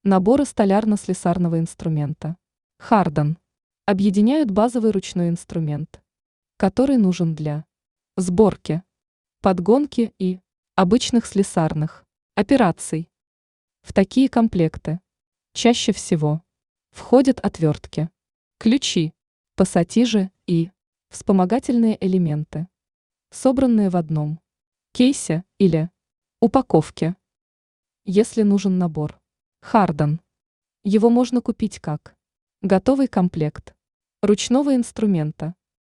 Наборы столярно-слесарного инструмента. Харден. Объединяют базовый ручной инструмент, который нужен для сборки, подгонки и обычных слесарных операций. В такие комплекты чаще всего входят отвертки, ключи, пассатижи и вспомогательные элементы, собранные в одном кейсе или упаковке. Если нужен набор Харден, его можно купить как готовый комплект ручного инструмента